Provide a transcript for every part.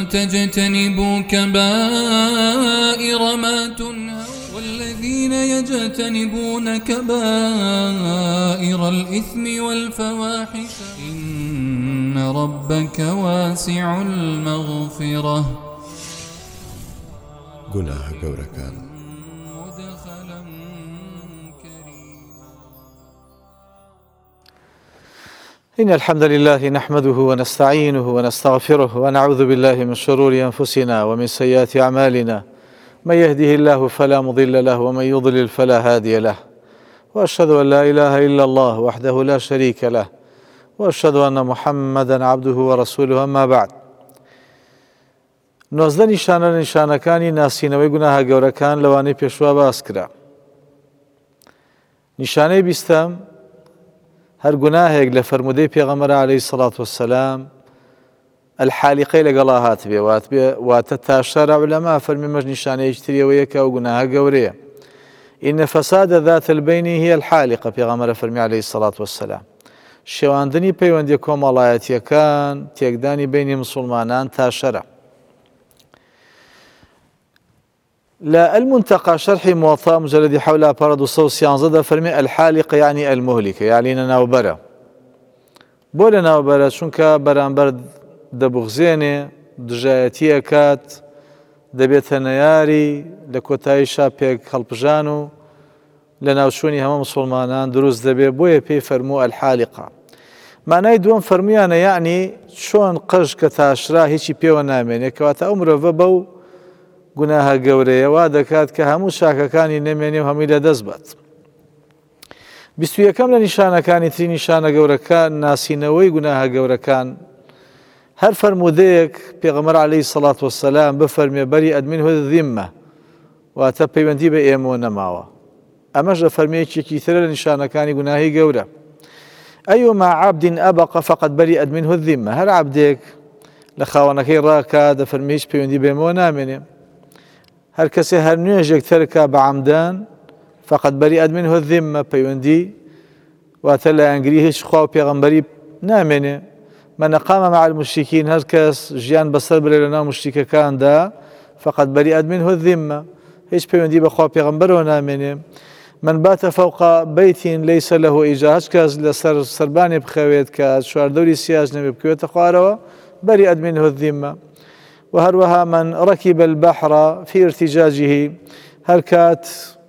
تجتنبوا كبائر ما تنهون والذين يجتنبون كبائر الإثم والفواحش إن ربك واسع المغفرة. گوناهە گەورەکان إن الحمد لله نحمده ونستعينه ونستغفره ونعوذ بالله من شرور أنفسنا ومن سيئات أعمالنا من يهده الله فلا مضل له ومن يضلل فلا هادي له وأشهد أن لا إله إلا الله وحده لا شريك له وأشهد أن محمدا عبده ورسوله. أما بعد، نۆزدە نیشانەکانی ناسینەوەی گوناهە گەورەکان لەوانەی پێشوا باس کرا. نیشانەی بیستەم هەر گوناهێک لە فەرمودەی پێغەمبەر عەلەیهی سەڵات وەسەلام الحالیقەی لەگەڵا هاتبێ واتە تاشەرە عولەما فەرمیمەش نیشانەیەکی تریەوەیە کە ئەو گوناهە گەورەیە. ئینە فەسادە ذات البەینی هی الحالیقە، پێغەمبەر فەرمی عەلەیهی سەڵات وەسەلام شێواندنی پەیوەندی کۆمەڵایەتیەکان تێکدانی بینی مسلمانان تاشەرە. لا المنتقى شرح موطأ مجلد حول بارد وصوص ينزد فرمي الحالقة يعني المهلكة، يعني ناوبرة بولا ناوبرة شنك برانبرد دبغزيني دجايتية كات دبيت نياري لكوتاي شابيك هالبجانو لناوشوني هما مسلمانان دروز دبي بويا بي فرمو الحالقة. معناي دوم فرميانا يعني شون قج كتاشرا هيشي بيو نامين يكواتا أمره وبو گوناهە گەورەیە وا دەکات کە هەموو شاکەکانی نەمێنێ و هەمووی لەدەست بات. 21ەم لە نیشانەکانی تری نیشانە گەورەکان ناسینەوەی گوناهە گەورەکان هەر فەرمودەیەک پێغەمبەر عەلەیهی سەڵات وەسەلام بفەرمێ بەریئەت منه الذیمە، واتە پەیوەندی بە ئێمە نەماوە. ئەمەش لە فەرموویەکێکی ترە لە نیشانەکانی گوناهی گەورە. ئەیوما عەبدین ئەبەقە فەقەد بەریئەت منه الذیمە، هەر عەبدێک لە خاوەنەکەی ڕاکا دەفەرمێ هیچ پەیوەندی بە ئێمە نامێنێ. هەر کەسێ هەر نوێژێک تەرکا بە عەمدان فەقەد بەریئەت منه الذیمە، پەیوەندی واتە لە ئەنگری هیچ خوا و پێغەمبەری نامێنێ. من أقام مع المشركين، هەر کەس ژیان بەسەر برێ لەناو مشریکەکاندا فەقەد بەریئەت منه الذیمە، هیچ پەیوەندی بە خوا و پێغەمبەرەوە نامێنێ. من بات فوق بيت ليس له إيجار، هەچ کەس لەسەر سەربانێ بخەوێت کە چواردەوری سیاج نەبێ بکوێتە خوارەوە بەریئەت منه الذیمە. وهروها من ركب البحر في ارتجاجه، هر كات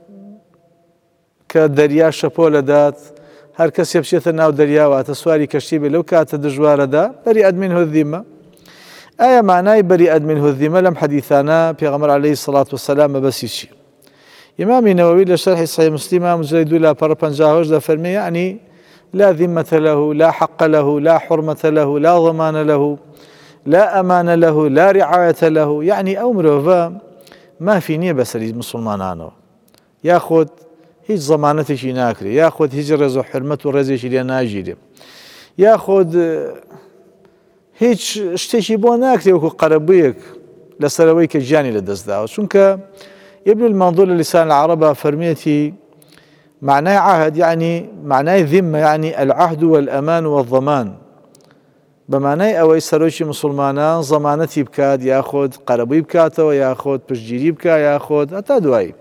كدريا شپۆلە دات، هەر کەس بچێتە ناو دەریاوە سواری کەشتی بێ لەو کاتە دژوارەدا بەریئەت منه الذیمە. ئایا معنای بەریئەت منه الذیمە لەم حەدیثانە پێغەمبەر عەلەیهی سەڵات وەسەلام مەبەستی چی؟ ئیمامی نەوەوی لە شەرحی صحیح مسلمە مجلد 2 لاپەڕە 58 دەفەرمێ يعني لا ذمة له لا حق له لا حرمة له لا ضمان له لا أمان له لا رعاية له، يعني ئەو مرۆڤە مافی نییە بەسەری مسلمانانەوە، یاخۆت هیچ زەمانەتێکی ناکرێ، یاخۆت هیچ ڕێز و حرمەت و ڕێزێکی لێ ناگیرێ، یاخۆت هیچ شتێکی بۆ ناکرێ وەکو قەرەبوویەک لەسەرەوەی کە گیانی لەدەستداوە. چونکە ابن المنظور للسان العربة فرميتي معناه عهد، يعني معناه ذمة، يعني العهد والأمان والضمان، بمعنای ئەوەی سەرۆکی مسلمانان زەمانەتی بکات، یاخۆت قەرەبووی بکاتەوە، یاخۆت پشتگیری بکات، یاخۆت هەتا دوایی.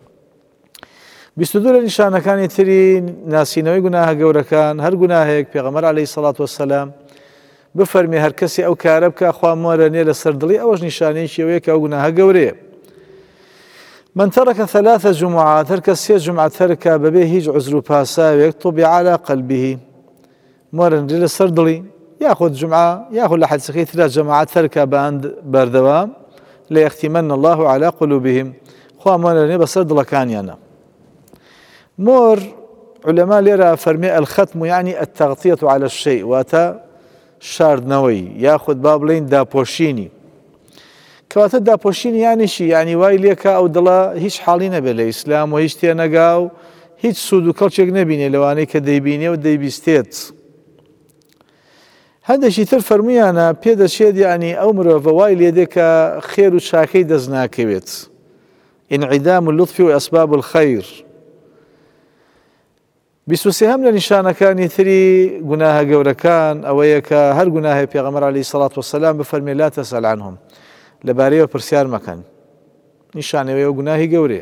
22 لە نیشانەکانی تری ناسینەوەی گوناهە گەورەکان هەر گوناهەیەک پێغەمبەر عەلەیهی سەڵات وەسەلام بفەرمێ هەر کەسێ ئەو کارە بکات خوا مۆرە نێ لەسەر دڵی، ئەوەش نیشانەیەکی ئەوەیە کە ئەو گوناهە گەورەیە. من ترك 3 جمعات، هەر کەس 3 جمعە تەرکا بەبێ هیچ عوزر و پاساوێک طبع على قلبه، مۆرە نێ لەسەر دڵی، ياخذ جمعة ياخذ لحد سخي 3 جماعات تركة باند بردوام ليختمن الله على قلوبهم، خوا مولاني بصر دلكانيانا. مور علماء ليرى فرمي الختم يعني التغطية على الشيء، واتا شاردنوي، ياخذ بابلين دابوشيني، كواتا دابوشيني يعني شي يعني واي ليكا او دلا هيش حالينا بالاسلام وهيش تينقاو هيش سود وكلشيك نبيني لواني كديبيني وديبيستيت. هەندێکی تر فەرموویانە پێدەچێت یعنی ئەو مرۆڤە وای لێدێکە خێر و چاکەی دەست ناکەوێت. انعدام اللطف وأسباب الخير. 23 لە نیشانەکانی تری گوناهە گەورەکان ئەوەیە کە هەر گوناهی پێغەمبەر عەلەیهی سەڵات وەسەلام بفەرمێ لا تەسأل عنهم، لەبارەیەوە پرسیار مەکەن نیشانەوەی گوناهی گەورەیە.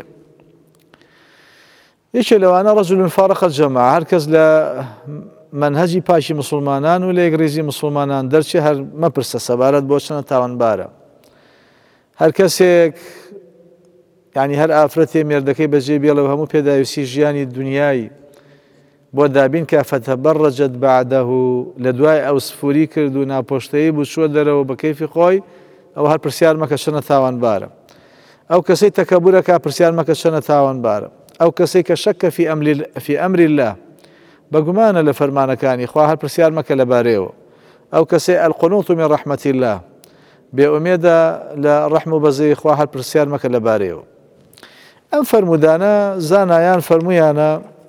یەکێ لەوانە ڕەجولٌ فارق الجەماعە، هەر کەس لە منهەجی پاشی مسلمانان و لە یەکڕێزی مسلمانان دەرچێ هەر مەپرسە سەبارەت بۆ چەنە تاوانبارە. هەر کەسێک یعنی هەر ئافرەتێ مێردەکەی بەجێ بێڵەوە هەموو پێداویستی ژیانی دنیای بۆ دابین کە فتەبەڕەجەت بەعدەه لە دوای ئەو سفوری کرد و ناپۆشتەیی بوو چووە دەرەوە بە کەیفی خۆی، ئەو هەر پرسیار مەکە چەنە تاوانبارە. ئەو کەسەی تەکەبورەکە پرسیار مەکە چەنە تاوانبارە. ئەو کەسەی کە شەکە فی ئەمری الله بەگومانە لە فەرمانەکانی خوا هەر پرسیار مەکە لەبارەیەوە. ئەو کەسەی القنوط من رحمەتی الله بێئومێدە لە ڕەحم و بەزەی خوا هەر پرسیار مەکە لەبارەیەوە. ئەم فەرمودانە زانایان فەرمویانە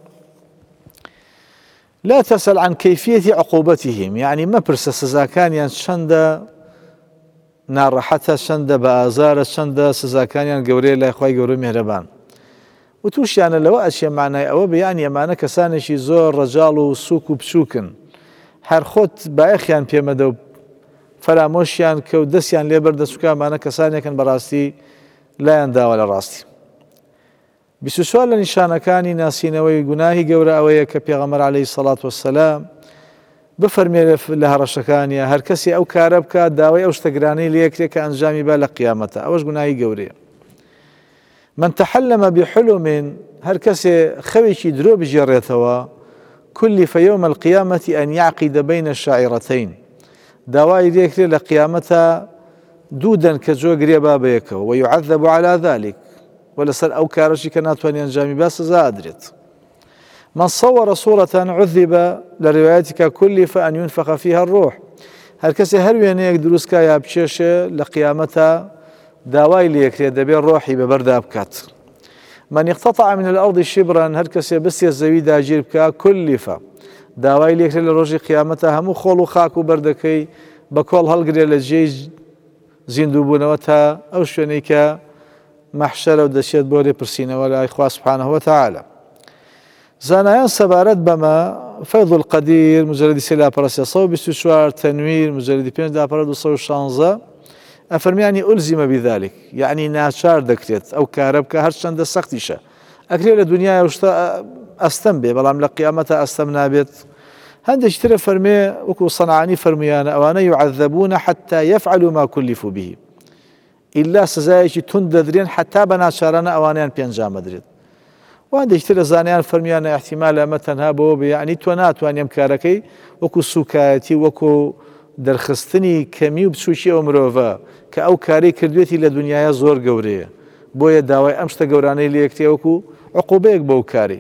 لا تسأل عن كيفية عقوبتهم، يعني مەپرسە سزاکانیان چەندە ناڕەحەتە، چەندە بە ئازارە، چەندە سزاکانیان گەورەیە لای خوای گەورە میهرەبان. و تووشیانە لەوە ئەچێ مانای ئەوە بەیان ئەمانە کەسانێکی زۆر ڕەجاڵ و سووک و بچووکن، هەر خۆت بایەخیان پێمەدە و فەرامۆشیان کە و دەستیان لێبەردە چووکەمانە کەسانێکن بەڕاستی لایەن داوە لە ڕاستی. 24 لە نیشانەکانی ناسینەوەی گوناهی گەورە ئەوەیە کە پێغەمبەر عەلەیهی سەڵات وەسەلام بفەرمێ لە هەڕەشەکانیە هەر کەسی ئەو کارە بکات داوای ئەو شتەگرانەی لێکرێت کە ئەنجامی با لە قیامەتە، ئەوەش گوناهی گەورەیە. من تحلم بحلم، هەر کەسێ خەوێکی درۆ بژێڕێتەوە كلف يوم القيامة أن يعقد بين الشاعرتين، داوای لێکرێت لە قیامەتە دوودەن کە جۆ گرێ بابەیەکەوە ويعذب على ذلك، ولەسەر ئەو کارەشی کە ناتوانێت ئەنجامی با سزا ئەدرێت. من صور صورة عذب لروايتك كلف أن ينفخ فيها الروح، هەر کەسێ هەر وێنەیەک دروستکە یا بچێشێ لە قیامەتە داوای لێکرێت دەبێت ڕۆحی بەبەردا بکات. من اقتطع من الأرض شبرا، هەر کەسێ بستێ زەوی داگیر بکە كلف داوای لێکرێت لە ڕۆژی قیامەتە هەموو خۆڵ و خاک و بەردەکەی بە کۆڵ هەڵگرێت لە جێی زیندووبوونەوە تا ئەو شوێنەی کە مەحشەرە و دەچێت بۆ لێپرسینەوە لای خوا سبحانه وتعالى. زانایان سەبارەت بەمە فەیض القەدیر مجلدی 3/324 تەنویر مجلدی 5/216 ئەفەرمیانی ئولزیمە بذلك، یعنی ناچار دەکرێت ئەو کارە بکە هەر چەندە سەختیشە. ئەکرێت لە دنیای شتە ئەستەم بێ بەڵام لە قیامەتە ئەستەم نابێت. هەندێکی ترە فەرمێ وەکو سەنعانی فەرمویانە ئەوانە يعذبون حتى يفعلوا ما كلفوا به، ئیلا سزایەکی تون دەدرێن حتا بە ناچارانە ئەوانیان پێنجام ئەدرێت. وهەندێکی ترە زانیان فەرمیانە احتیمال ئەمە تەنها بەوە بێ، یعنی تۆ ناتوانێ ئەم کارەکەی وەکو سوکایەتی وەکو دەرخستنی کەمی و بچووکی ئەو مرۆڤە کە ئەو کاری کردوێتی لە دنیاە زۆر گەورەیە، بۆیە داوای ئەم شتە گەورانەی لێکرێ وەکو عقوبەیەک بەو کاری.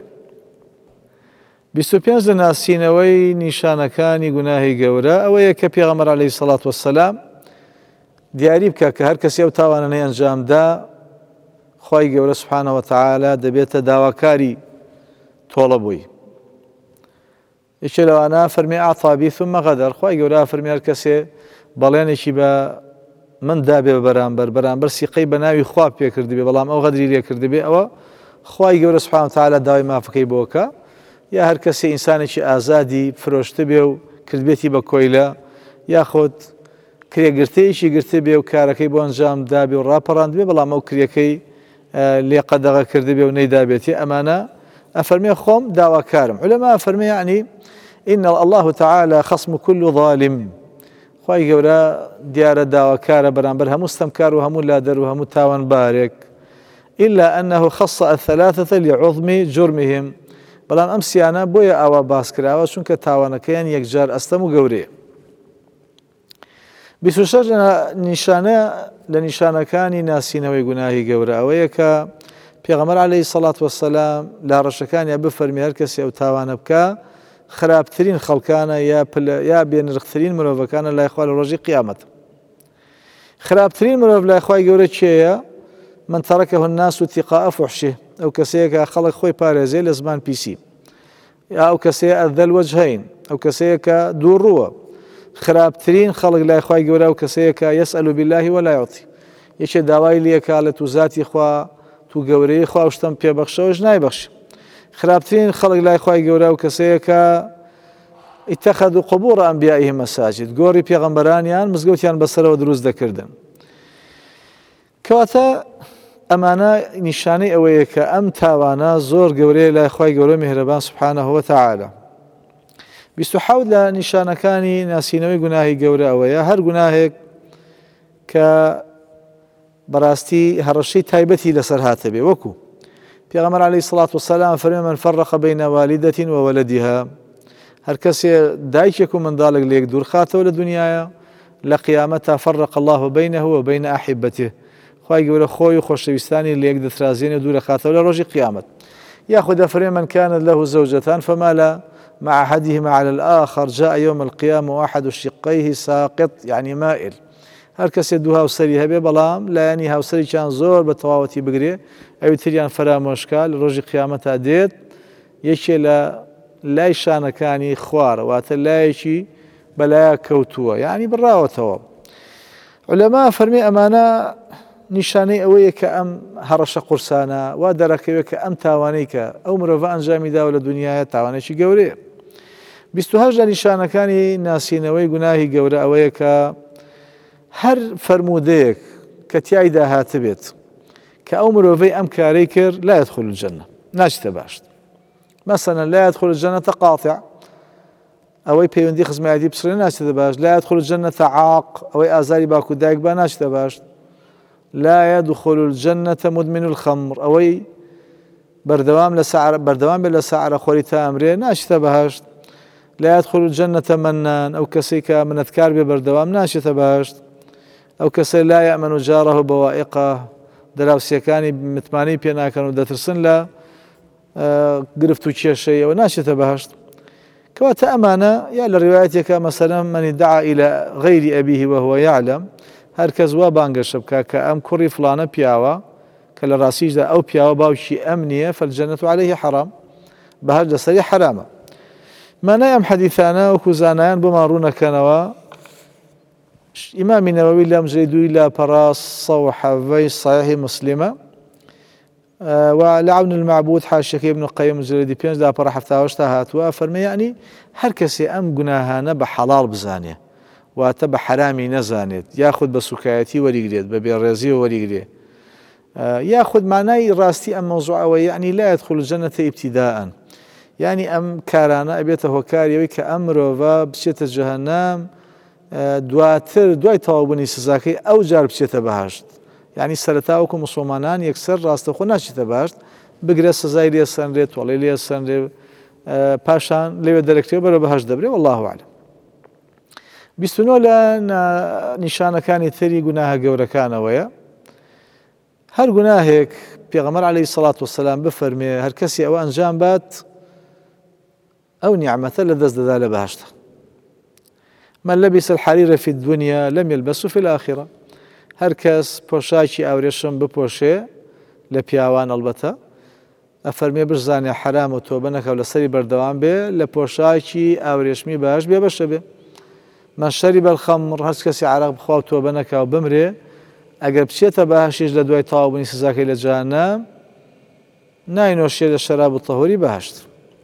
25 لە ناسینەوەی نیشانەکانی گوناهی گەورە ئەوەیە کە پێغەمبەر عەلەیهی سەڵات وەسەلام دیاری بکە کە هەر کەسی ئەو تاوانانەی ئەنجامدا خوای گەورە سبحانه وتعالى دەبێتە داواکاری تۆڵە بووی. یەکێ لەوانە فەرمی ئاعتابی ثم غەدەر، خوای گەورە فەرمی هەر کەسێ بەڵێنێکی بە من دابێ بەرامبەر سیقەی بە ناوی خوا پێکردبێ بەڵام ئەو غەدری لێ کردبێ، ئەوە خوای گەورە سبحانه وتعالى داوای مافەکەی بۆکە. یا هەر کەسێ ئینسانێکی ئازادی فرۆشتە بێ و کردبێتی بە کۆیلە یاخۆت کرێگرتەیەکی گرتە بێ و کارەکەی بۆ ئەنجام دابێ و ڕاپەڕاند بێ بەڵام ئەو کرێکەی لێ قەدەغە کردبێ و نەیدابێتی، ئەمانە ئەفەرمێ خۆم داواکارم. عولەما ئەفەرمێ یعنی إن الله تعالى خصم كل ظالم، خوای گەورە دیارە داواکارە بەرامبەر هەموو ستەمکار و هەموو لادەر و هەموو تاوانبارێک، إلا أنه خص الثلاثة لعظم جرمهم، بەڵام ئەم سیانە بۆیە ئاوا باس کراوە چونکە تاوانەکەیان یەکجار ئەستەم و گەورەیە. 26 نیشانە لە نیشانەکانی ناسینەوەی گوناهی گەورە ئەوەیە کە پێغەمبەر عەلەیهی سەڵات وەسەلام لە ڕەشەکانیان بفەرمی هەر کەسێ ئەو تاوانە بکە خراپترین خەڵکانە یا بێنرخترین مرۆڤەکانە لای خوا لە ڕۆژی قیامەت. خراپترین مرۆڤ لای خوای گەورە کێیە؟ من تەرەکەه الناس اتقاء فحشه، ئەو کەسەیە کە خەڵک خۆی پارێزێ لە زمان پیسی، یا ئەو کەسەیە ئەذە الوجهین، ئەو کەسەیە کە دوو ڕووە. خراپترین خەڵک لای خوای گەورە ئەو کەسەیە کە یەسئەل بالله ولا یعطی، یەکێ داوای لێکا لە تو زاتی خوا تو گەورەی خوا شتم پێبەخشەوەش نایبەخشی. خراپترین خەڵک لای خوای گەورە ئەو کەسەیە کە اتخذوا قبور انبیائهم مساجد، گۆڕی پێغەمبەرانیان مزگەوتیان بەسەرەوە دروست دەکردن. کەواتە ئەمانە نیشانەی ئەوەیە کە ئەم تاوانە زۆر گەورەیە لای خوای گەورە میهرەبان سوبحانەهو وتەعالە. 27 لە نیشانەکانی ناسینەوەی گوناهی گەورە ئەوەیە هەر گوناهێک کە بەڕاستی هەڕەشەی تایبەتی لەسەر هاتە بێ، وەکو پێغەمبەر عەلەیهی سڵات وسەلام فەرمێ من فەرەق بەینە والدەة وولەدیها، هەر کەسێ دایکێک و منداڵێک لە یەک دوور خاتەوە لە دنیایە لە قیامەتا فەرەق الله بەینەه وبەین ئەحیبەته، خوای گەورە خۆی و خۆشەویستانی لە یەک دەترازێنێ دوورە خاتەوە لە ڕۆژی قیامەت. یاخود دەفەرمێ من كانت له زوجتان فمال مع أحدهما على الآخر جاء يوم القيامة وأحد شقيه ساقط يعني مائل، هەر کەسێ دوو هاوسەری هەبێ بەڵام لایەنی هاوسەریان زۆر بە تەواوەتی بگرێ ئەوی تریان فەرامۆشکا لە ڕۆژی قیامەتا دێت یەکێ لە لای شانەکانی خوارە، واتە لایەکی بەلایە کەوتووە یعنی بڕاوەتەوە. عولەما فەرمێ ئەمانە نیشانەی ئەوەیە کە ئەم هەڕەشە قورسانە وا دەرەکەوێت کە ئەم تاوانەی کە ئەو مرۆڤە ئەنجامی داوە لە دنیاە تاوانێکی گەورەیە. 28 لە نیشانەکانی ناسینەوەی گوناهی گەورە ئەوەیە کە هەر فەرموودەیەک کە تیایدا هاتبێت کە ئەو مرۆڤەی ئەم کارەی کرد لا يدخل الجنة، ناچتە باشت. مثلا لا يدخل الجنة قاطع، ئەوەی پەیوەندی خزمەتی بسڕێ ناچێتە باش. لا يدخل الجنة عاق، ئەوەی ئازاری باوک و دایک با ناچێتە باش. لا يدخل الجنة مدمن الخمر، ئەوەی بەردەوام بێت لە سەعرەخۆری تا ئەمرێ ناچێتە بەهەشت. لا يدخل الجنة منان، ئەو کەسێک کە منەتکار بێ بەردەوام ناچێتە باشت. ئەو کەسە لا يأمن جاره بوائقه، دراوسەکانی متمانەی پێ ناکەن و دەترسن لە گرفت و کێشەی ئەوە ناچێتە بەهەشت. کەواتە ئەمانە یا لە ڕوايەتێکە مەسەلەن من ادعا إلى غير أبيه وهو يعلم، هەر کەس وا بانگەشە بکە کە ئەم کوڕی فلانە پیاوە کە لە ڕاستیشدا ئەو پیاوە باوکی ئەم نییە فالجنة عليه حرام، بەهەشت لەسەری حرامە. مانای ئەم حەدیثانە وەکو زانایان بۆمان ڕوونەکەنەوە. ئیمامی نەوەوی لەم جێدووی لە پەڕاس 107 صحیحی مسلمە و لە عون المعبود حاشیەکەی ابن القیم جلدی 5 لاپەڕە 78 هاتووە فەرمێ یعنی هەر کەسێ ئەم گوناهانە بە حەڵاڵ بزانێ واتە بە حرامی نەزانێت یاخود بە سوکایەتی وەریگرێت بە بێڕێزی وەریگرێ یاخود مانای ڕاستی ئەم مەوزوعەوە یعنی لا يدخل الجنة ابتداء، یعنی ئەم کارانە ئەبێتە هۆکاریەوەی کە ئەم مرۆڤە بچێتە جەهەنەم دواتر دوای تەواوبوونی سزاکەی ئەو جار بچێتە بەهەشت. یعنی سەرەتا وەکو موسڵمانان یەکسەر ڕاستەخۆ ناچێتە باشت بگرێت سزای لێ سەنرێت تۆڵەی لێ سەنرێ پاشان لێوێ دەرەکتێ بەرە بەهەشت دەبرێت والله أعلم. 29 لە نیشانەکانی تری گوناهە گەورەکانەوەیە هەر گوناهێک پێغەمبەر عەلەیهی سەڵات وسەلام بفەرمێ هەر کەسی ئەوە ئەنجام بات ئەو نیعمەتە لە دەست دەدا لە بەهەشتە. من لبس الحرير في الدنيا لم يلبسه في الآخرة، هەر کەس پۆشاکی ئاورێشم بپۆشێ لە پیاوان ئەڵبەتە ئەفەرمێ بزانێ حرام و تۆبە نەکەو لەسەری بەردەوام بێ لە پۆشاکی ئاورێشمی باش بێ بەشە بێ. من شەریبە الخەمر، هەر کەسی عەرەق بخوا و تۆبە نەکاو بمرێ ئەگەر بچێتە بەهەشتیش لە دوای تەواوبوونی سزاکەی لە جەهەنەم ناینۆشێ لە شەراب و تەهوری بەهەشت.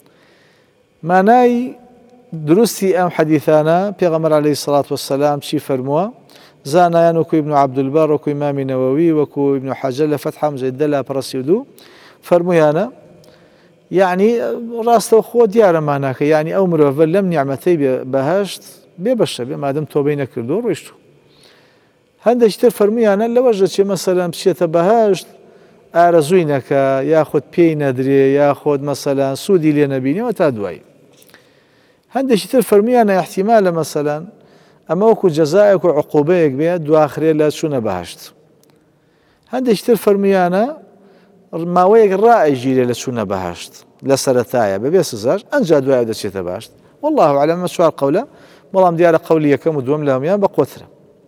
مانای دروستی ئەم حەدیثانە پێغەمبەر عەلەیهی سەڵات وەسەلام چی فەرمووە؟ زانایان وەکو ئیبن عەبدولبەر وەکو ئیمامی نەوەوی وەکو ئیبن حەجەر لە فەتح مجەددە لا پەڕەسیودوو فەرموویانە یعنی ڕاستەوخۆ دیارە ماناکە یعنی ئەو مرۆڤە لەم نیعمەتەی بەهەشت بێ بەشە بێ مادەم تۆبەی نەکردو ڕۆیشتووە. هەندێکی تر فەرموویانە لەوەش دەچێ مەسەلەن بچێتە بەهەشت ئارەزووی نەکە یاخود پێی نەدرێ یاخود مەسەلەن سوودی لێ نەبینێەوە تا دوایی. هەندێکی تر فەرموویانە احتیمالە مەسەلەن ئەمە وەکو جەزایەک و عقوبەیەک بێت دواخرێ لە چوونە بەهەشت. هەندێکی تر فەرموویانە ماوەیەک ڕائەژیرێ لە چوونە بەهەشت لە سەرەتایە بەبێ سزاش ئەنجا دوایە دەچێتە باشت. والله أعلم ئەمە چوار قەولە بەڵام دیارە قەولی یەکەم و دووەم لە هەمویان بە قۆترە.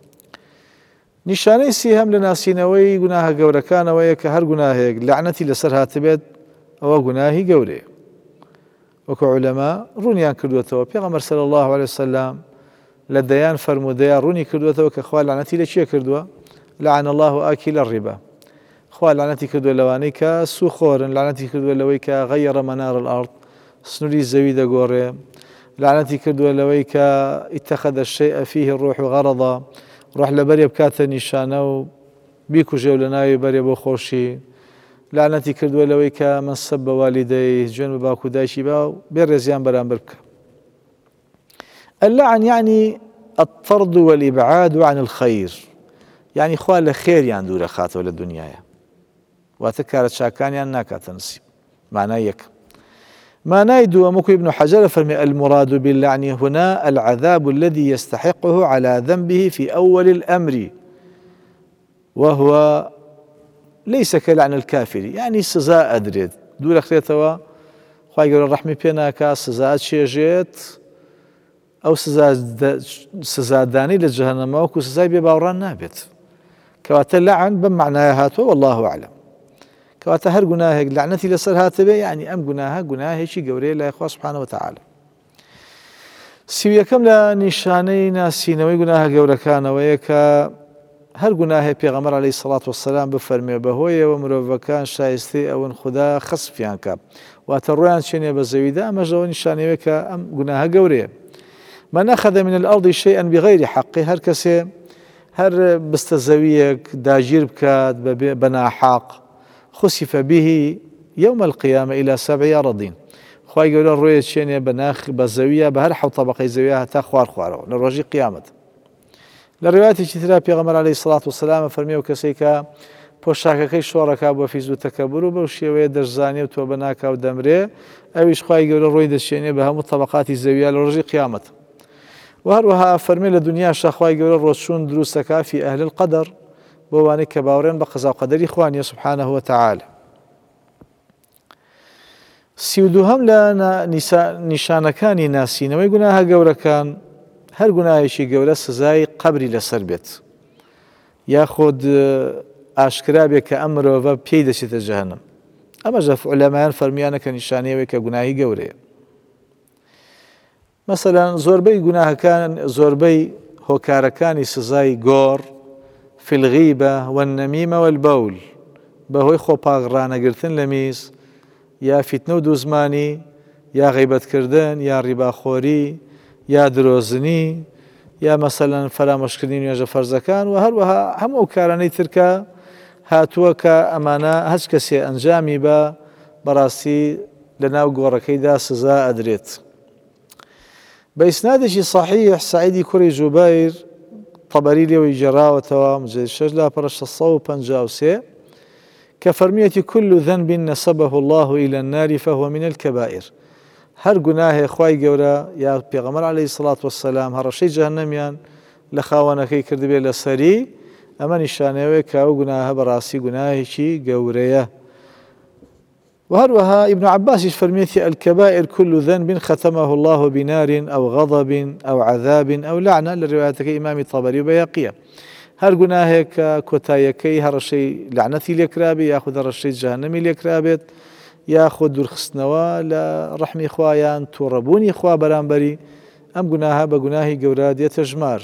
نیشانەی سێهەم لە ناسینەوەی گوناهە گەورەکانەوەیە کە هەر گوناهێک لەعنەتی لەسەر هاتبێت ئەوە گوناهی گەورەیە. وەکو عولەما ڕوونیان کردوێتەوە پێغەمبەر صلی الله عليه وسلم لە دەیان فەرموودەیە ڕوونی کردوێتەوە کە خوا لەعنەتی لە چیە کردووە؟ لعن الله آكل الربا، خوا لەعنەتی کردووە لەوانەی کە سوخۆرن، لەعنەتی کردووە لەوەی کە غەیڕە مەنار الأرض سنووری زەوی دەگۆڕێ، لەعنەتی کردووە لەوەی کە اتخذ الشيء فيه الروح غرضا ڕۆح لەبەرێ بکاتە نیشانە و بیکوژێ و لە ناوی بەرێ بۆ خۆشی لعنەتی کردووە لەوەی کە مەسەب بە والدەی جوێن بە باوکو دایکی با و بێ ڕێزیان بەرامبەر بکە. اللعن يعني الطرد والإبعاد عن الخير، يعني خوا لخيريان دوورە خاتەوە لە دنیاە، واتە کارە چاکانیان ناکاتە نسیب. معنای یەک. معنای دووەم وەکو ابن حجر فەرمێ المراد باللعن هنا العذاب الذي يستحقه على ذنبه في أول الأمر وهو ليس كلعن الكافر، يعني سزا ئەدرێت دوورە خرێتەوە خوای گەورە ڕەحمی پێ ناکات سزا چێژێت ئەو سزادانی لە جەهەنەمە وەکو سزای بێ باوەڕان نابێت. کەواتە لەعن بەم معنایە هاتووە والله أعلم. کەواتە هەر گوناهێک لعنەتی لەسەر هاتەبێ یعنی ئەم گوناهە گوناهێکی گەورەیە لای خوا سوبحانەه وتعالى. سیویەکەم لە نیشانەی ناسینەوەی گوناهە گەورەکانەوەیە کە هەر گوناهێ پێغەمبەر عەلەیهی سەڵات وەسەلام بفەرمێ بەهۆیەوە مرۆڤەکان شایستەی ئەون خوددا خەسفیان کات واتە ڕۆیان چێنێ بە زەویدا ئەمەژەوە نیشانەوەیە کە ئەم گوناهە گەورەیە. من أخذ من الأرض شيئا بغير حقه، هر کەسێ هەر بستە زەویەک داگیر بکات بەناحاق خسف به يوم القيامة إلى 7 أراضين، خوای گەورە ڕۆیە چێنێ بە زەویە بە هەر 7 طبقەی زەویە هەتا خوار خوارەوە لە ڕۆژی قیامەت. لە ڕێواتێکی ترا پێغەمبەر عەلەیهی سەڵات وسەلام فەرمێ و کەسێک کە پۆشاکەکەی شۆڕەکا بۆ فیز و تەکەببر و بەو شێوەیە دەشزانێ و تۆ بە ناکا و دەمرێ ئەویش خوای گەورە ڕۆی دەچێنێ بە هەموو طبقاتی زەویە لە ڕۆژی قیامەت. و هەروەها فەرمێ لە دنیاشا خوای گەورە ڕۆچوون دروستەکا فی ئەهل القەدەر بۆ وانەی کە باوەڕێن بە قەزا و قەدەری خوانیە سوبحانەه وتعالى. 32هەم لە نیشانەکانی ناسینەوەی گوناهە گەورەکان هەر گوناهێکی گەورە سزای قەبری لەسەر بێت یاخود ئاشکرا بێت کە ئەم مرۆڤە پێی دەچێتە جەهەنەم. ئەمەژە عولەمایان فەرمیانە کە نیشانەیەوەی کە گوناهی گەورەیە. مەسەلەن زۆربەی گوناهەکان زۆربەی هۆکارەکانی سزای گۆڕ فی الغیبە والنەمیمە والبەول بەهۆی خۆپاغڕانەگرتن لە میز یا فیتنە و دووزمانی یا غیبەتکردن یا ڕیباخۆری یا درۆزنی یا مەسەلەن فەرامۆشکردنی نوێژە فەرزەکان و هەروەها هەموو ئەو کارانەی ترکە هاتووە کە ئەمانە هەچ کەسێ ئەنجامی بە بەڕاستی لە ناو گۆڕەکەیدا سزا ئەدرێت. بە ئیسنادێکی صحیح سعیدی کوڕی جوبەیر طەبەری لێوەی جێراوەتەوە مجلد 6 لاپەڕە 653 کە فەرمیەتی كل ذنب نسبه الله إلى النار فهو من الكبائر، هەر گوناهێ خوای گەورە یا پێغەمبەر عەلەیهی سەڵات وەسەلام هەڕەشەی جەهەنەمیان لە خاوەنەکەی کردبێ لەسەری ئەمە نیشانەیەوەیە کە ئەو گوناهە بەڕاستی گوناهێکی گەورەیە. وهروها ابن عباس فرميتي الكبائر كل ذنب ختمه الله بنار أو غضب أو عذاب أو لعنة لروايتك إمام الطبري وبيهقية. هر گوناهێک کۆتاییەکەی هەڕەشەی لعنەتی لێکرابێ یاخود هەڕەشەی جەهەنەمی لێکرابێت یاخود دوورخستنەوە لە ڕەحمی خوایان تووڕەبوونی خوا بەرامبەری ئەم گوناهە بە گوناهی گەورە دێتە ژمار.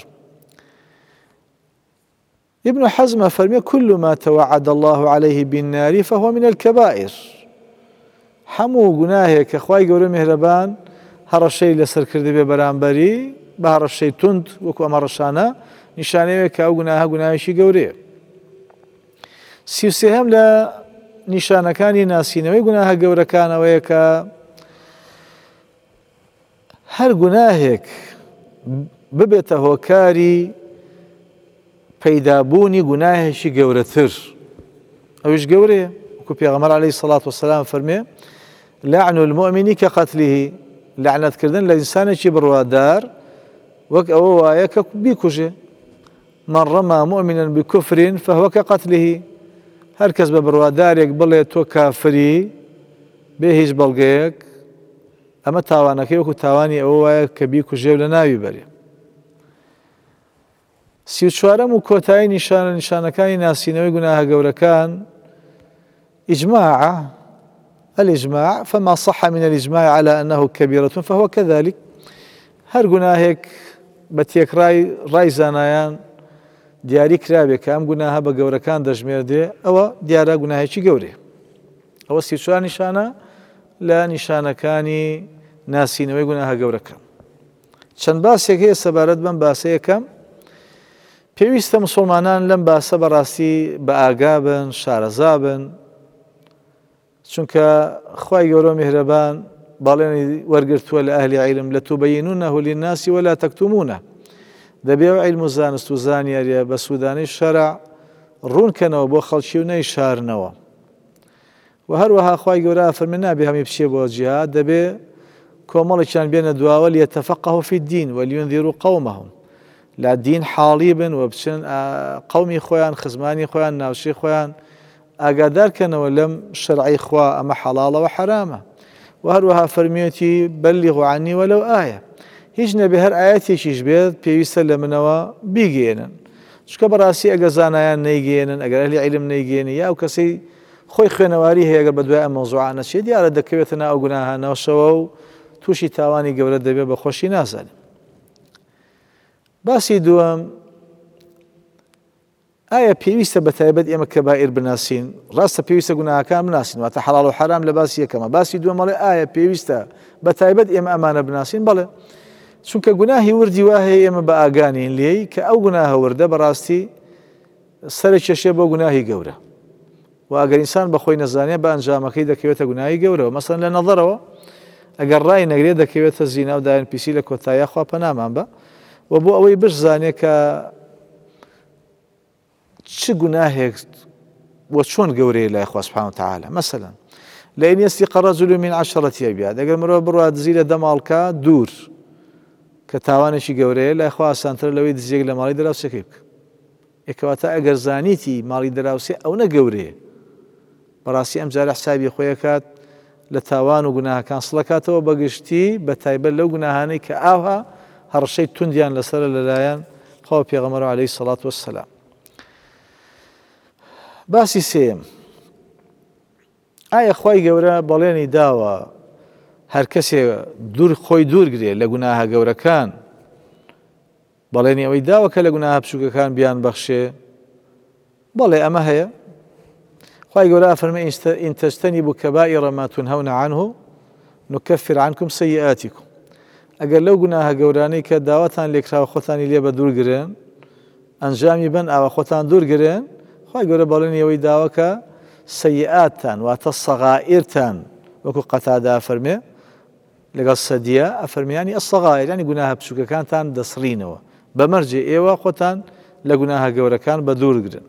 ابن حزم فرمي كل ما توعد الله عليه بالنار فهو من الكبائر، هەموو گوناهێک کە خوای گەورە میهرەبان هەڕەشەی لەسەر کردبێ بەرامبەری بە هەڕەشەی توند وەکو ئەمە ڕەشانە نیشانەیەوە کە ئەو گوناهە گوناهێکی گەورەیە. 33هەم لە نیشانەکانی ناسینەوەی گوناهە گەورەکانەوەیە کە هەر گوناهێک ببێتە هۆکاری پەیدابوونی گوناهێکی گەورەتر ئەویش گەورەیە وەکو پێغەمبەر عەلەیهی سەڵات وەسەلام فەرمێ لعن المؤمن كقتله، لعنەتکردن لە ئینسانێکی بڕوادار وەک ئەوە وایە کە بیکوژێ. من رمى مؤمنا بكفر فهو كقتله، هەر کەس بە بڕوادارێک بڵێ تۆ کافری بێ هیچ بەڵگەیەک ئەمە تاوانەکەی وەکو تاوانی ئەوە وایە کە بیکوژێ و لە ناوی بەرێ. 34هەم و کۆتایی نیشانەکانی ناسینەوەی گوناهە گەورەکان إجماع الإجماع، فما صح من الإجماع على أنه كبيرة فهو كذلك. هر گوناهێک بە تێکڕای ڕای زانایان دیاری کرابێ کە ئەم گوناهە بە گەورەکان دەژمێردێ ئەوە دیارە گوناهێکی گەورەیە. ئەوە 34 نیشانە لە نیشانەکانی ناسینەوەی گوناهە گەورەکان. چەند باسێک هەیە سەبارەت بەم باسەیەکەم. پێویستە مسلمانان لەم باسە بەڕاستی بە ئاگا بن، شارەزا بن، چونکە خوای گەورە میهرەبان باڵێنی وەرگرتووە لە ئەهلی عیلم لەتوبەیینونەه للناس ولا تەکتومونە. دەبێ و عیلم و زانست و زانیاریە بە سوودانەی شەرع ڕوونکەنەوە بۆ خەڵکی و نەیشارنەوە. و هەروەها خوای گەورە فەرمێ نابێ هەمی بچێ بۆ جیهاد، دەبێ کۆمەڵێکیان بێنە دواوە لیەتەفەقهوا فی الدین ولیونذروا قومهم، لا دین حاڵی بن و بچن قومی خۆیان، خزمانی خۆیان، ناوچەی خۆیان ئاگادارکەنەوە لەم شەرعی خوا ئەمە حەڵاڵە و حرامە. و هەروەها فەرمیێتی بەلیغوا عنی وەلەو ئایە، هیچ نەبێ هەر ئایەتێکیش بێت پێویستە لە منەوە بیگێنن، چکە بەڕاستی ئەگە زانایان نەیگێنن، ئەگەر ئەهلی عیلم نەیگێنی، یا ئەو کەسەی خۆی خوێنەواری هەیە ئەگەر بە دوای ئەم مەوزوعانە چێت، دیارە دەکەوێتە ناو گوناهانەوەشەوە و تووشی تاوانی گەورە دەبێت بە خۆشی نازانین. باسی دووەم، ئایا پێویستە بە تایبەت ئێمە کەبائیر بناسین؟ ڕاستە پێویستە گوناهەکان بناسین، واتە حەڵاڵ و حرام لە باسی یەکەمە. باسی دووەم مەڵێ ئایا پێویستە بە تایبەت ئێمە ئەمانە بناسین؟ بەڵێ، چونکە گوناهی وردی وا هەیە ئێمە بە ئاگانین لێی کە ئەو گوناهە وردە بەڕاستی سەرێک کێشێ بۆ گوناهی گەورە، و ئەگەر ئینسان بەخۆی نەزانێ بە ئەنجامەکەی دەکەوێتە گوناهی گەورەوە. مەسەڵەن لە نەظەرەوە ئەگەر ڕای نەگرێت دەکەوێتە زینا و دایان پیسی لە کۆتاییە، خوا پەنامان بە، و بۆ ئەوەی بشزانێ کە چ گوناهێک و چۆن گەورەیە لای خوا سوبحانه وتعالى. مەسەڵەن لئن يسرق الرجل من 10 أبيات، ئەگەر مرۆڤ بڕوا دزی لە 10 ماڵکە دوور، کە تاوانێکی گەورەیە لای خوا ئاسانترە لەوەی دزیێک لە ماڵی دراوسێکی بکە. ئێکەواتە ئەگەر زانیتی ماڵی دراوسێ ئەو نەگەورەیە، بەڕاستی ئەم جارە حسابی خۆی کات لە تاوان و گوناهەکان سڵەکاتەوە بەگشتی بە تایبەت لەو گوناهانەی کە ئاوها هەڕەشەی توندیان لەسەر لەلایەن خوا پێغەمبەر عەلەیهی سەڵات وەسسەلام. باسی سێم، ئایا خوای گەورە بەڵێنی داوە هەر کەسێ خۆی دوورگرێ لە گوناهە گەورەکان، بەڵێنی ئەوەی داوە کە لە گوناهە بچووکەکان بیان بەخشێ؟ بەڵێ ئەمە هەیە. خوای گەورە فەرمێ ئین تەجتەنیبوا کەبائیڕ ما تونهون عنه نکەفر عنکم سەیئاتیکم. ئەگەر لەو گوناهە گەورانەی کە داوەتان لێکراوە خۆتانی لێ بە دوورگرێن، ئەنجامی بن ئاوا خۆتان دوورگرێن، خوای گەورە بەڵێنی ئەوەی داوە کە سەیئاتتان واتە سەغائرتان، وەکو قەتادا فەرمێ لەگەڵ سەدیە ئەفەرمیانی ئەسەغائر، یانی گوناهە بچووکەکانتان دەسڕینەوە، بەمەرجێ ئێوە خۆتان لە گوناهە گەورەکان بە دوورگرن.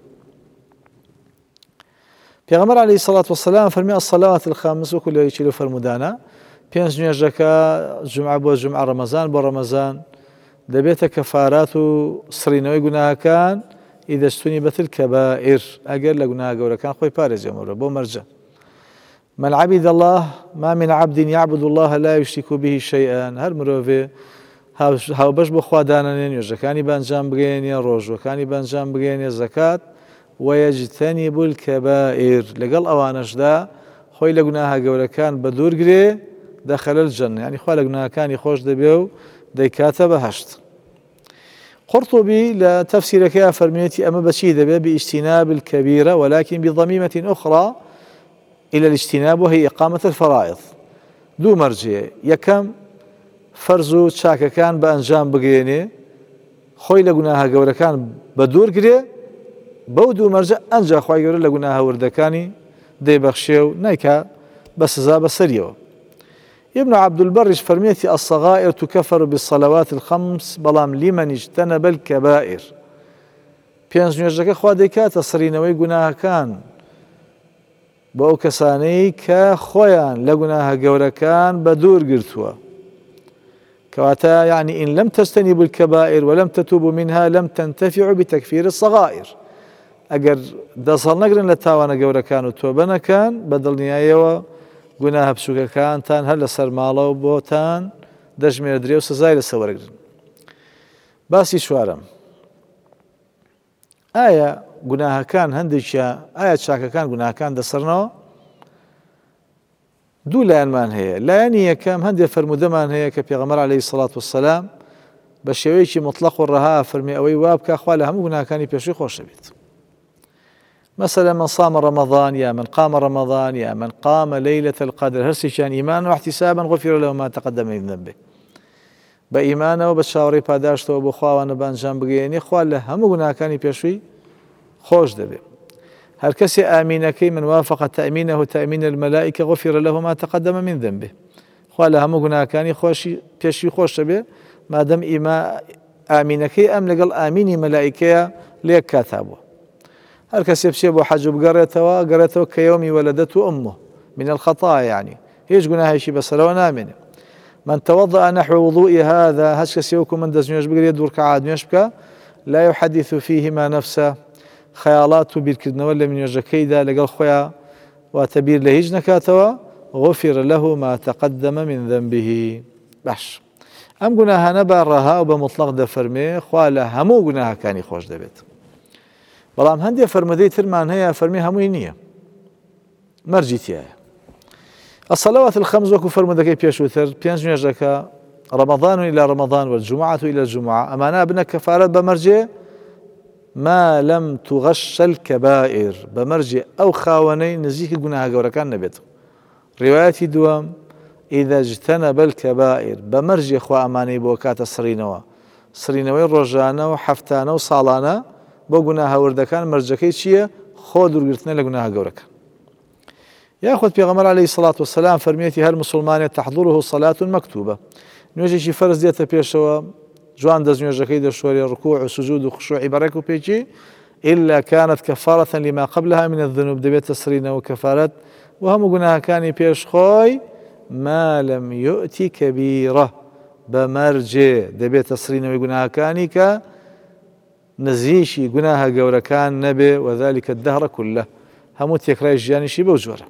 پێغەمبەر عەلەیهی سەڵات وەسەلام فەرمی الصەلەوات الخامس، وەکو لە یەکێ لەو فەرمودانە، 5 نوێژەکە جومعە بۆ جومعە، ڕەمەزان بۆ ڕەمەزان، دەبێتە کەفارات و سڕینەوەی گوناهەکان ئیدە اجتونبت الكبائر، ئەگەر لە گوناهە گەورەکان خۆی پارێزێمەوە بۆ مەرجە. من عبد الله ما من عبد يعبد الله لا يشرك به شيئا، هەر مرۆڤێ هاوبەش بۆ خوا دانەنێ، نوێژەکانی بەنجام بگەێنێ، ڕۆژوەکانی بەنجام بگەێنێ، زەکات، ويجتنب الكبائر، لەگەڵ ئەوانەشدا خۆی لە گوناهە گەورەکان بە دوورگرێ، دەخەل الجەنە، یعنی خوا لە گوناهەکانی خۆش دەبێ و دەیکاتە بەهەشت. قرطبي لا تفسير كيا فرميتي أما بشيد باجتناب الكبيرة ولكن بضميمة أخرى إلى الاجتناب، وهي إقامة الفرائض. دو مرجع، يكم فرزو شاكا كان بأنجام بقيني خوي لقناها قورا كان بدور قري، بودو مرجع أنجا خوي قورا لقناها وردكاني دي بخشيو نايكا بس زاب سريو. ابن عبد البر فرميتي الصغائر تكفر بالصلوات الخمس بلام لمن اجتنب الكبائر. 5 نوێژەکە خوا دەیکاتە سڕینەوەی گوناهەکان بۆ ئەو کەسانەی کە خۆیان لە گوناهە گەورەکان بە دوور گرتووە، کەواتە يعني إن لم تجتنبوا الكبائر ولم تتوبوا منها لم تنتفعوا بتكفير الصغائر. ئەگەر دەسەڵ نەگرن لە تاوانە گەورەکان و تۆبە نەکەن، بەدڵنیاییەوە گوناهە بچووکەکانتان هەر لە سەرماڵە و بۆتان دەژمێردرێ و سزای لەسەر وەرگرن. باسی چوارەم، ئایا گوناهەکان هەندێکیان، ئایا چاکەکان گوناهەکان دەسڕنەوە؟ دوو لایەنمان هەیە. لایەنی یەکەم هەندێک فەرمودەمان هەیە کە پێغەمبەر عەلەیهی سەڵات وەسەلام بە شێوەیەکی مطلق و ڕەها فەرمی ئەوەی وا بکە خوا لە هەموو گوناهەکانی پێشووی خۆشە بێت. مثلا من صام رمضان يا من قام رمضان يا من قام ليلة القدر، هەرسێکیان ئیمان و احتسابا غفر له ما تقدم من ذنبه. بە ئیمانەوە بە چاوەڕێی پاداشتەوە بۆ خواوانە بانجام بگەێنێ خوا لە هەموو گوناهەکانی پێشووی خۆش دەبێت. هەر کەسێ ئامینەکەی من وافق تأمينه تأمين الملائكة غفر له ما تقدم من ذنبه. خوا لە هەموو گوناهەکانی پێشوی خۆش دەبێ مادەم ئامینەکەی ئەم لەگەڵ ئامینی مەلائیکەیە لێک کاتا بووە. هەر کەسێ بچێ بۆ حەج و گەڕێتەوە کە یەومی وەلەدەته ئومه من الخطا يعني هیچ گوناهێکی بەسەرەوە نامێنێ. من توضأ نحو وضوء هذا هەچ کەسێ وەکو من دەستنوێژ بگرێت دوو ڕکعات نوێژ بکە لا يحدث فيهما نفسه خەیاڵات و بیرکردنەوە لە نوێژەکەیدا لەگەڵ خۆیان واتە بیر لە هیچ نەکاتەوە غفر له ما تقدم من ذنبه. باش ئەم گوناهانە بە ڕەها و بە مطلق دەفەرمێ خوا لە هەموو گوناهەکانی خۆش دەبێت. بەڵام هەندێک فەرمودەی ترمان هەیە فەرمی هەمووی نییە مەرجی تایە. الصلوات الخمس وەکو فەرمودەکەی پێشووتر 5 نوێژەکە رمضان إلى رمضان والجمعة إلى الجمعة ئەمانە بنە کەفارەت بە مەرجێ ما لم تغش الكبائر بمرجع أو خاوني نزيك قناها قوركان نبيت. رواياتي دوام إذا اجتنب الكبائر بمرجع خوا أماني بوكات سرينوي الرجانة وحفتانة وصالانة بو قناها وردكان مرجكي چية خود ورقرتنا لقناها قوركان. ياخذ بيغمر عليه الصلاة والسلام فرميتي هالمسلمان تحضره صلاة مكتوبة نوجي فرز ديتا بيشوا جوان دەستنوێژەکەی دەشۆرێ ڕکوع و سجود و خشوعی بەڕێک و پێچی إلا كانت كفارة لما قبلها من الذنوب دەبێتە سرینەوە کەفارەت و هەموو گوناهەکانی پێشخۆی ما لم يؤتي كبيرة بەمەرجێ دەبێتە سرینەوەی گوناهەکانی کە نزیشی گوناهە گەورەکان نەبێ وذلك الدهر كله هەموو تێکرای ژیانیشی بەو جۆرە.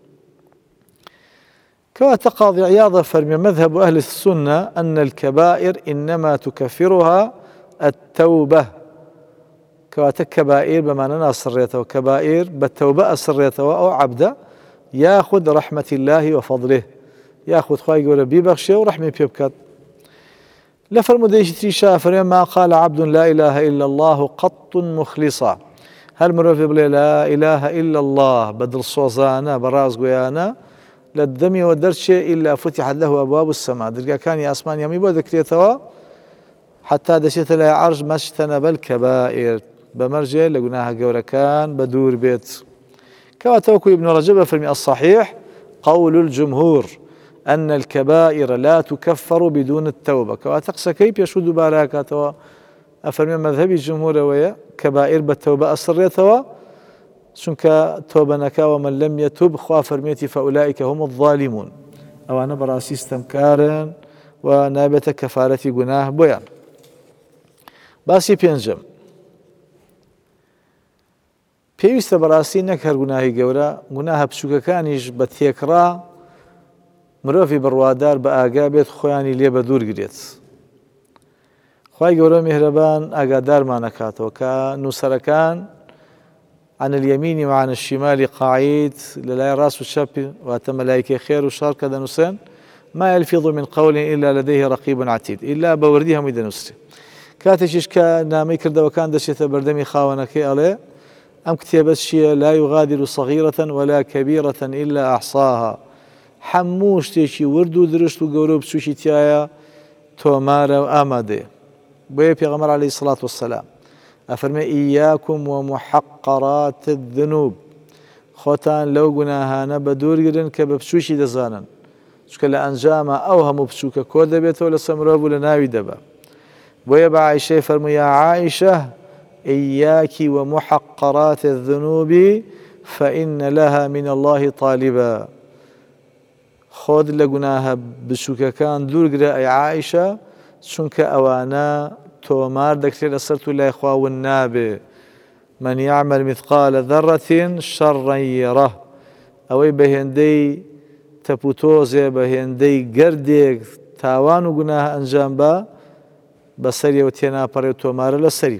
كوات قاضي عياض فرمي مذهب أهل السنة أن الكبائر إنما تكفرها التوبة. كوات كبائر بمعنى أسريته وكبائر بالتوبة أسريته أو عبدا ياخذ رحمة الله وفضله ياخذ خواهي يقول بيبخشي ورحمة بيبكت. لفرمو ديش تريشا فرمي ما قال عبد لا إله إلا الله قط مخلصا هل مرفب لا إله إلا الله بدل صوزانا براز قيانا للدمي ودرشة إلا فتحت له أبواب السماء درقا كان يا أسمان يمي بو ذكريتها حتى دشيت لا عرج ما اجتنب الكبائر بمرجع لقناها قوركان بدور بيت. كواتوكو ابن رجب فرمي الصحيح قول الجمهور أن الكبائر لا تكفر بدون التوبة. كواتقسى كيف يشود باراكاتوا أفرمي مذهبي الجمهور ويا كبائر بالتوبة أسريتها چونك توبة نكا ومن لم يتوب خوا فرميتي فأولئك هم الظالمون أو أنا براسي استمكارا ونابت كفارة قناه بيان. باسي بينجم پێویستە بەڕاستی نەک هەر گوناهی گەورە گوناهە بچووکەکانیش بە تێکڕا مرۆڤی بڕوادار بە ئاگا بێت خۆیانی لێ بە دوور گرێت. خوای گەورە میهرەبان ئاگادارمان نەکاتەوە کە نووسەرەکان عن اليمين وعن الشمال قاعد للاي راس والشاب وتملايك خير وشر كذا نسان ما يلفظ من قول إلا لديه رقيب عتيد إلا بورديها ميدا نسري كاتشش كنامي كردا وكان دشيت بردمي خاونك عليه أم كتابة شيء لا يغادر صغيرة ولا كبيرة إلا أحصاها حموش تيشي وردو درشت وقوروب سوشي تيايا تومارا وآمادي بوي بيغمر عليه الصلاة والسلام أفرمي إياكم ومحقرات الذنوب خوتان لو قناهانا بدور قرن كببسوشي دزانا شكل أنجام أوهم بسوك كودة بيت ولا سمروب ولا ناوي دبا ويبع عائشة فرمي يا عائشة إياك ومحقرات الذنوب فإن لها من الله طالبا خود لقناها بسوك كان دور قرأ أي عائشة شنك أوانا تومار دكتور أسرت لا إخوة والنابي من يعمل مثقال ذرة شرا يره أوي بهندي تبوتوزي بهندي قرديك تاوان وقناه أنجام با بسري وتينا بري تومار لسري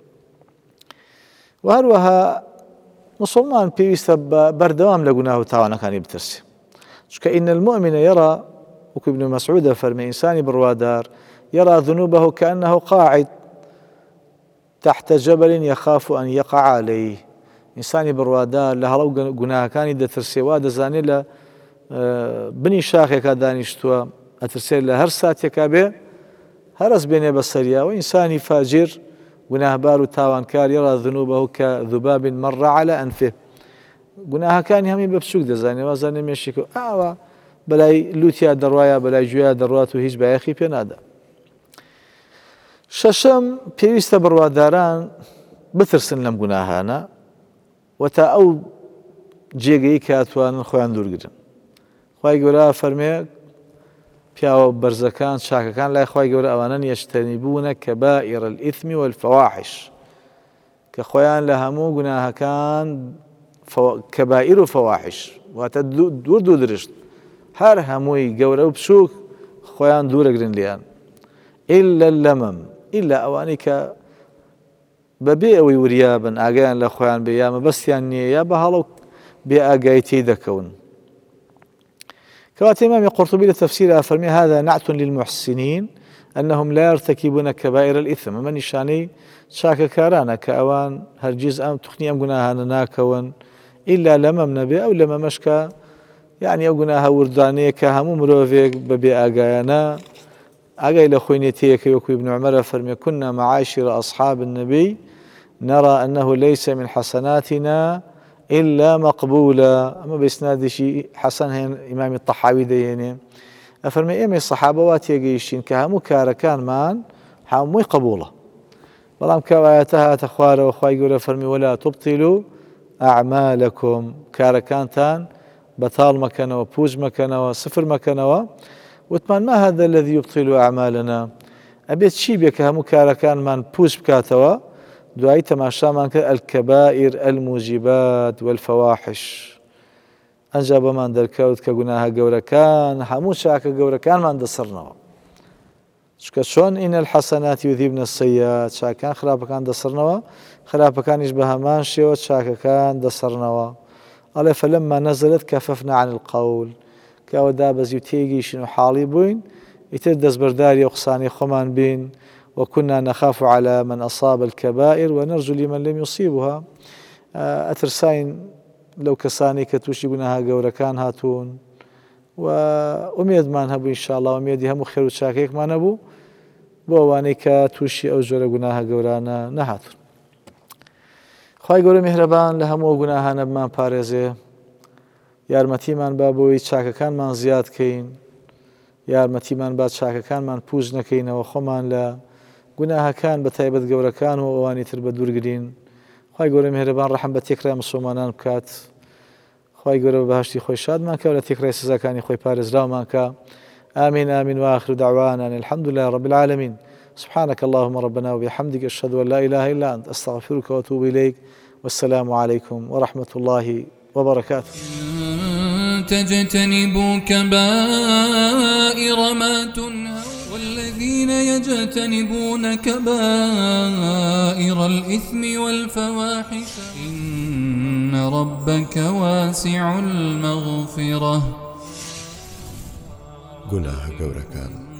وهروها مسلمان بيويست بردوام لقناه تاوانا كان يبترسي كأن المؤمن يرى وكابن مسعود فرمي إنساني بالروادار يرى ذنوبه كأنه قاعد تحت جبل يخاف أن يقع عليه إنساني بالروادار لها لو قناها كان إذا ترسيوا دزاني له بني شاخي كادانيشتوا أترسي له هرسات يكابي هەرس بێنێ بەسەریا و ئینسانی فاجر گوناهبار و تاوانکار یەڕا ذنوبەهو کە ذوباب مەڕ على ئەنفه گوناهەکانی هەمی بە بچووک دەزانێ وازانێ مێشێک و ئاوە بەلای لوتیا دەڕوایە بەلای گوێیا دەڕوات و هیچ بایەخی پێ نادا. شەشەم پێویستە بڕواداران بترسن لەم گوناهانە و تا ئەو جێگەی کاتوانن خۆیان دوورگرن. خوای گەورە فەرمێ پیاوە بەرزەکان چاکەکان لای خوای گەورە ئەوانە یەجتەنیبوونە کەبائر الئیثم والفەواحش کە خۆیان لە هەموو گوناهەکان کەبائر و فەواحش واتە دوور درشت هەر هەمووی گەورە و بچووک خۆیان دوورەگرن لیان ئیلا اللەمەم ئیلا ئەوانەی کە بەبێ ئەوەی وریابن ئاگایان لە خۆیان بێ یا مەبەستیان نییە یا بە هەڵە بێ ئاگایی تێی دەکەون. كما إمام القرطبي لتفسير فرمي هذا نعت للمحسنين أنهم لا يرتكبون كبائر الإثم من شاني شاك كارانا كأوان هرجيز أم تخني أم قناها ناكون إلا لمم نبي أو لما مشكا يعني أو قناها وردانية كهمو مروفيك ببي آقايانا آقاي لخوينيتيك يوكو ابن عمر فرمي كنا معاشر أصحاب النبي نرى أنه ليس من حسناتنا إلا مقبولة أما بإسناد شيء حسن هين إمام الطحاوي ديني أفرمي إمي الصحابة واتيقيشين كهمو كاركان مان حاموي قبولة بلام كواياتها تخوار وخواي يقول فرمي ولا تبطلوا أعمالكم كاركان تان بطال مكانوا بوج مكانوا صفر مكانوا وتمان ما هذا الذي يبطل أعمالنا أبيت شي بك همو كاركان مان بوج بكاتوا دوای تەماشامان کرد الكبائر الموجبات والفواحش ئەنجا بەمان دەرکەوت کە گوناهە گەورەکان هەموو چاکە گەورەکانمان دەسڕنەوە چونکە چۆن ئین الحەسەنات یوذهبن السەیئات چاکەکان خراپەکان دەسڕنەوە خراپەکانیش بە هەمان شێوە چاکەکان دەسڕنەوە ئەڵێ فەلەمما نەزەلت کەفەفنا عن القەول کە ئەوە دابەزی و تێگەیشتین و حاڵی بووین ئیتر دەستبەرداری ئەو قسانەی خۆمان بین وكنا نخاف على من أصاب الكبائر ونرجو لمن لم يصيبها أترساين لو كساني كتوشي قناها قورا كان هاتون وأميد ما نهبو إن شاء الله وأميد هم خير وشاكيك ما نبو بواني كتوشي أو جورا قناها قورانا نهاتون خواهي قورا مهربان لهمو قناها نبمان باريزي یارمەتیمان با بۆی چاکەکانمان زیاد کەین یارمەتیمان با چاکەکانمان پوز نەکەینەوە خۆمان لە گوناهەکان بە تایبەت گەورەکان و ئەوانی تر بە دوورگرین خوای گەورە میهرەبان ڕەحم بە تێکرای مسلمانان بکات خوای گەورە بە بەهەشتی خۆی شادمان کە و لە تێکرای سزاکانی خۆی پارێزراومان کە آمين آمين وآخر دعوانا الحمد لله رب العالمين سبحانك اللهم ربنا وبحمدك أشهد أن لا إله إلا أنت أستغفرك وأتوب إليك والسلام عليكم ورحمة الله وبركاته تجتنبوا كبائر ما تنهوا والذين يجتنبون كبائر الإثم والفواحش إن ربك واسع المغفرة گوناه گەورەکان